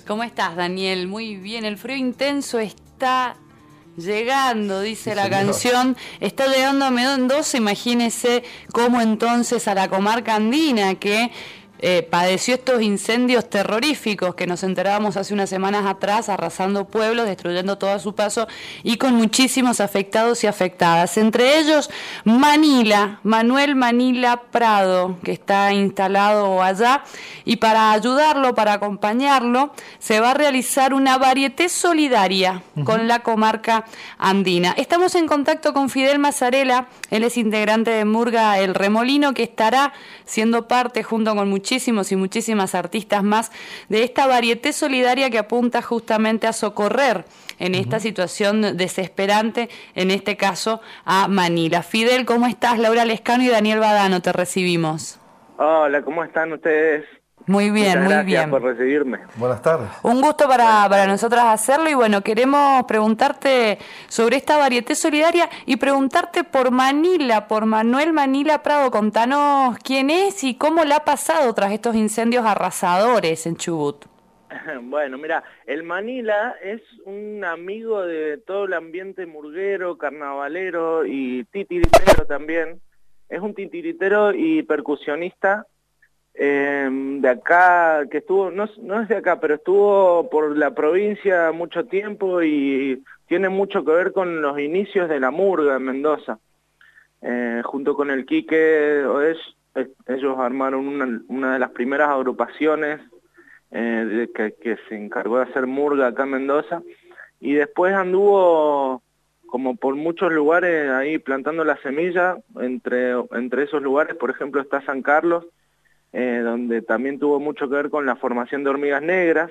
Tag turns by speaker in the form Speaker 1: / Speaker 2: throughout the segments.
Speaker 1: ¿Cómo estás, Daniel? Muy bien, el frío intenso está llegando, dice la canción, está llegando a Mendoza, imagínese cómo entonces a la comarca andina que padeció estos incendios terroríficos que nos enterábamos hace unas semanas atrás, arrasando pueblos, destruyendo todo a su paso y con muchísimos afectados y afectadas. Entre ellos, Manuel Manila Prado, que está instalado allá, y para ayudarlo, para acompañarlo, se va a realizar una varieté solidaria con la comarca andina. Estamos en contacto con Fidel Mazzarella, él es integrante de Murga El Remolino, que estará siendo parte junto con muchísimos y muchísimas artistas más de esta varieté solidaria que apunta justamente a socorrer en esta situación desesperante, en este caso a Manila. Fidel, ¿cómo estás? Laura Lescano y Daniel Badano, te recibimos.
Speaker 2: Hola, ¿cómo están ustedes?
Speaker 1: Muy bien,
Speaker 2: Muchas
Speaker 1: muy bien.
Speaker 2: gracias por recibirme.
Speaker 3: Buenas tardes.
Speaker 1: Un gusto para nosotras hacerlo y bueno, queremos preguntarte sobre esta varieté solidaria y preguntarte por Manila, por Manuel Manila Prado. Contanos quién es y cómo la ha pasado tras estos incendios arrasadores en Chubut.
Speaker 2: Bueno, mira, el Manila es un amigo de todo el ambiente murguero, carnavalero y titiritero también. Es un titiritero y percusionista de acá, que estuvo, no es de acá, pero estuvo por la provincia mucho tiempo y tiene mucho que ver con los inicios de la murga en Mendoza. Junto con el Quique Oesch, ellos armaron una de las primeras agrupaciones que se encargó de hacer murga acá en Mendoza, y después anduvo como por muchos lugares ahí plantando la semilla. Entre esos lugares, por ejemplo, está San Carlos, donde también tuvo mucho que ver con la formación de Hormigas Negras,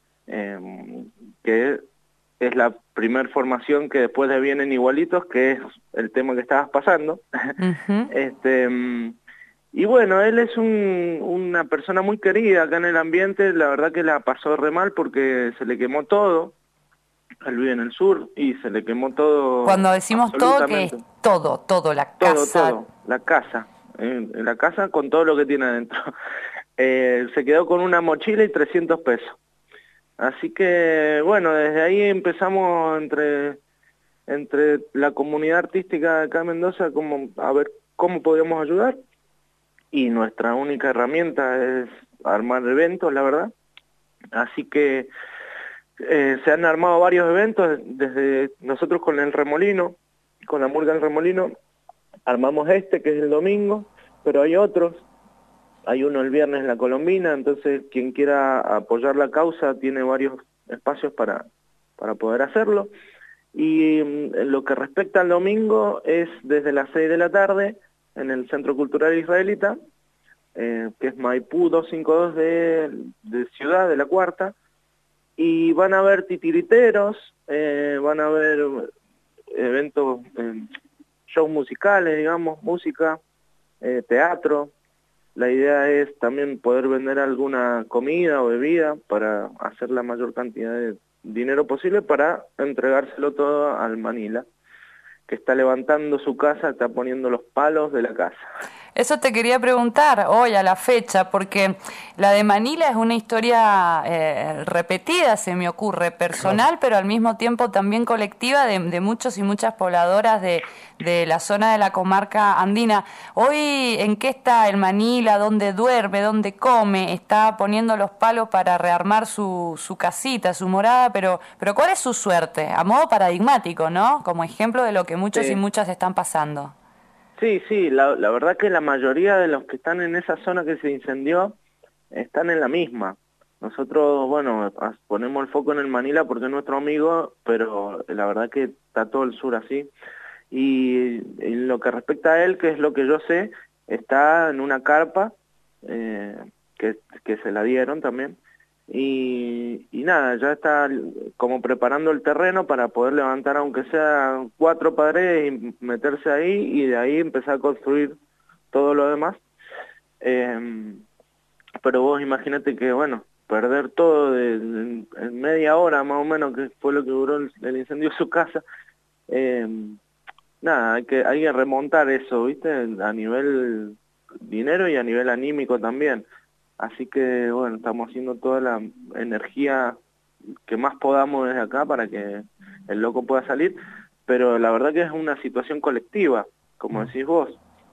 Speaker 2: que es la primer formación que después de Vienen Igualitos, que es el tema que estabas pasando. Y bueno, él es una persona muy querida acá en el ambiente. La verdad que la pasó re mal porque se le quemó todo. Él vive en el sur y se le quemó todo.
Speaker 1: Cuando decimos todo, que es todo, la casa.
Speaker 2: Todo, la casa. La casa con todo lo que tiene adentro. Se quedó con una mochila y 300 pesos. Así que, bueno, desde ahí empezamos entre la comunidad artística de acá en Mendoza a ver cómo podíamos ayudar. Y nuestra única herramienta es armar eventos, la verdad. Así que se han armado varios eventos, desde nosotros con el Remolino, con la Murga El Remolino, armamos que es el domingo, pero hay otros. Hay uno el viernes en La Colombina, entonces quien quiera apoyar la causa tiene varios espacios para poder hacerlo. Y en lo que respecta al domingo es desde las 6 de la tarde en el Centro Cultural Israelita, que es Maipú 252 de Ciudad, de la Cuarta, y van a haber titiriteros, van a haber eventos, shows musicales, digamos, música, teatro. La idea es también poder vender alguna comida o bebida para hacer la mayor cantidad de dinero posible para entregárselo todo al Manila, que está levantando su casa, está poniendo los palos de la casa.
Speaker 1: Eso te quería preguntar hoy a la fecha, porque la de Manila es una historia repetida, se me ocurre, personal, pero al mismo tiempo también colectiva de muchos y muchas pobladoras de la zona de la comarca andina. Hoy, ¿en qué está el Manila? ¿Dónde duerme? ¿Dónde come? Está poniendo los palos para rearmar su casita, su morada, pero ¿cuál es su suerte? A modo paradigmático, ¿no? Como ejemplo de lo que muchos y muchas están pasando.
Speaker 2: Sí, la verdad que la mayoría de los que están en esa zona que se incendió están en la misma. Nosotros, bueno, ponemos el foco en el Manila porque es nuestro amigo, pero la verdad que está todo el sur así. Y en lo que respecta a él, que es lo que yo sé, está en una carpa que se la dieron también. Y nada, ya está como preparando el terreno para poder levantar aunque sea 4 paredes y meterse ahí, y de ahí empezar a construir todo lo demás. Pero vos imagínate que, bueno, perder todo en media hora más o menos, que fue lo que duró el incendio de su casa. Nada, hay que remontar eso, ¿viste? A nivel dinero y a nivel anímico también. Así que bueno, estamos haciendo toda la energía que más podamos desde acá para que el loco pueda salir, pero la verdad que es una situación colectiva, como decís vos.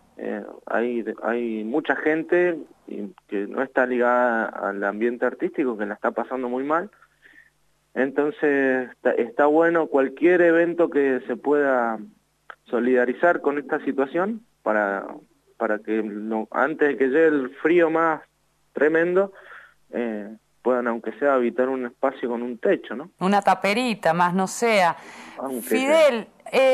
Speaker 2: Hay mucha gente que no está ligada al ambiente artístico, que la está pasando muy mal. Entonces está bueno cualquier evento que se pueda solidarizar con esta situación para que antes de que llegue el frío más tremendo, puedan, aunque sea, habitar un espacio con un techo, ¿no?
Speaker 1: Una taperita, más no sea.
Speaker 2: Aunque
Speaker 1: Fidel,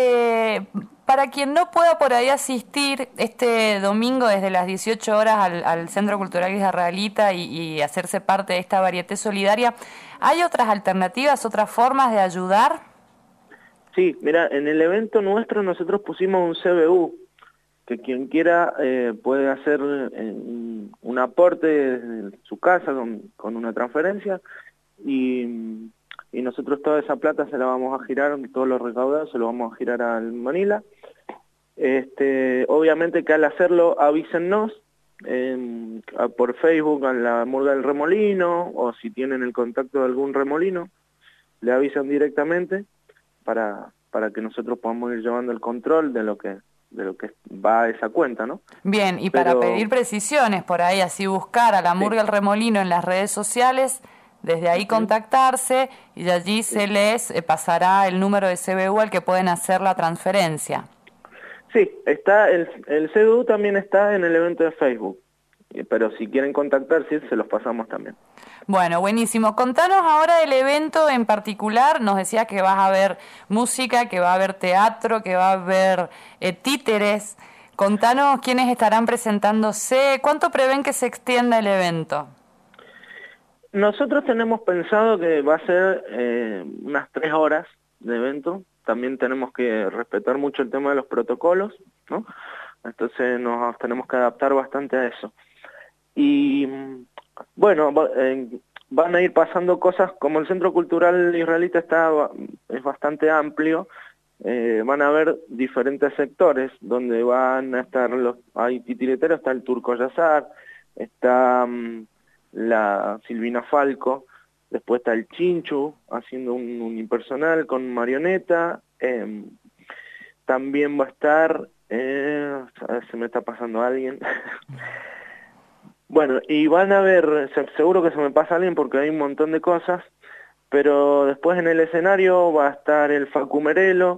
Speaker 1: para quien no pueda por ahí asistir este domingo desde las 18 horas al Centro Cultural Israelita y hacerse parte de esta varieté solidaria, ¿hay otras alternativas, otras formas de ayudar?
Speaker 2: Sí, mira, en el evento nuestro nosotros pusimos un CBU, que quien quiera puede hacer un aporte desde su casa con una transferencia y nosotros toda esa plata se la vamos a girar, todos los recaudados se lo vamos a girar al Manila. Obviamente que al hacerlo avísennos por Facebook a la Murga del Remolino, o si tienen el contacto de algún remolino, le avisan directamente para que nosotros podamos ir llevando el control de lo que va a esa cuenta, ¿no?
Speaker 1: Bien, y para pedir precisiones por ahí, así buscar a la Murga del Remolino en las redes sociales, desde ahí contactarse y allí se les pasará el número de CBU al que pueden hacer la transferencia.
Speaker 2: Sí, está el CBU también está en el evento de Facebook, pero si quieren contactarse se los pasamos también.
Speaker 1: Bueno, buenísimo. Contanos ahora del evento en particular. Nos decías que vas a ver música, que va a haber teatro, que va a haber títeres. Contanos quiénes estarán presentándose. ¿Cuánto prevén que se extienda el evento?
Speaker 2: Nosotros tenemos pensado que va a ser unas 3 horas de evento. También tenemos que respetar mucho el tema de los protocolos, ¿no? Entonces nos tenemos que adaptar bastante a eso. Y bueno, van a ir pasando cosas, como el Centro Cultural Israelita es bastante amplio, van a haber diferentes sectores donde van a estar hay titileteros, está el Turco Yazar, está la Silvina Falco, después está el Chinchu haciendo un unipersonal con marioneta, también va a estar, a ver si me está pasando alguien. Bueno, y van a ver, seguro que se me pasa alguien porque hay un montón de cosas, pero después en el escenario va a estar el Facu Merelo,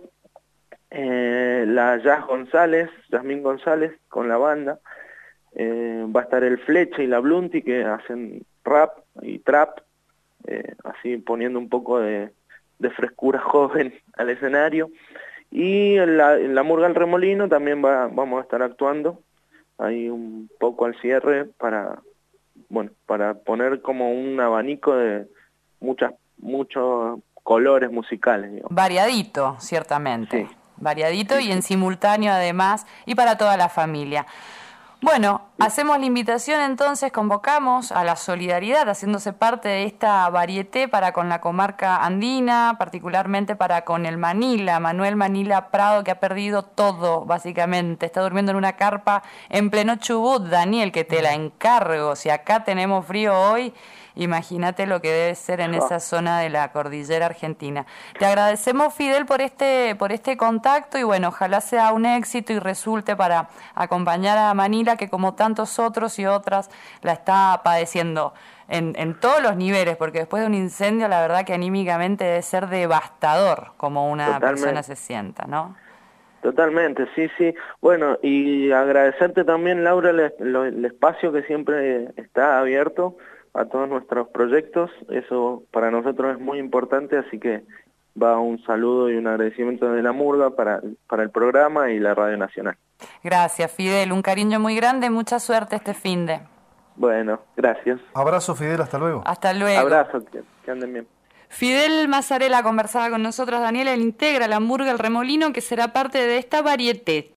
Speaker 2: la Yasmín González con la banda, va a estar el Flecha y la Blunti que hacen rap y trap, así poniendo un poco de frescura joven al escenario, y en la Murga del Remolino también vamos a estar actuando ahí un poco al cierre para poner como un abanico de muchos colores musicales, digamos.
Speaker 1: Variadito, ciertamente. Sí. Variadito y en simultáneo además, y para toda la familia. Bueno, hacemos la invitación entonces, convocamos a la solidaridad, haciéndose parte de esta varieté para con la comarca andina, particularmente para con el Manila, Manuel Manila Prado, que ha perdido todo, básicamente. Está durmiendo en una carpa en pleno Chubut. Daniel, que te la encargo. Si acá tenemos frío hoy, imagínate lo que debe ser en esa zona de la cordillera argentina. Te agradecemos, Fidel, por este contacto y bueno, ojalá sea un éxito y resulte para acompañar a Manila, que como tantos otros y otras la está padeciendo en todos los niveles, porque después de un incendio la verdad que anímicamente debe ser devastador como una persona se sienta, ¿no?
Speaker 2: Totalmente, sí, sí. Bueno, y agradecerte también, Laura, el espacio que siempre está abierto a todos nuestros proyectos. Eso para nosotros es muy importante, así que va un saludo y un agradecimiento de la Murga para el programa y la Radio Nacional.
Speaker 1: Gracias, Fidel, un cariño muy grande, mucha suerte este finde.
Speaker 2: Bueno, gracias.
Speaker 3: Abrazo, Fidel, hasta luego.
Speaker 1: Hasta luego.
Speaker 2: Abrazo, que anden bien.
Speaker 1: Fidel Mazzarella conversaba con nosotros. Daniel, él integra la Murga El Remolino, que será parte de esta varieté.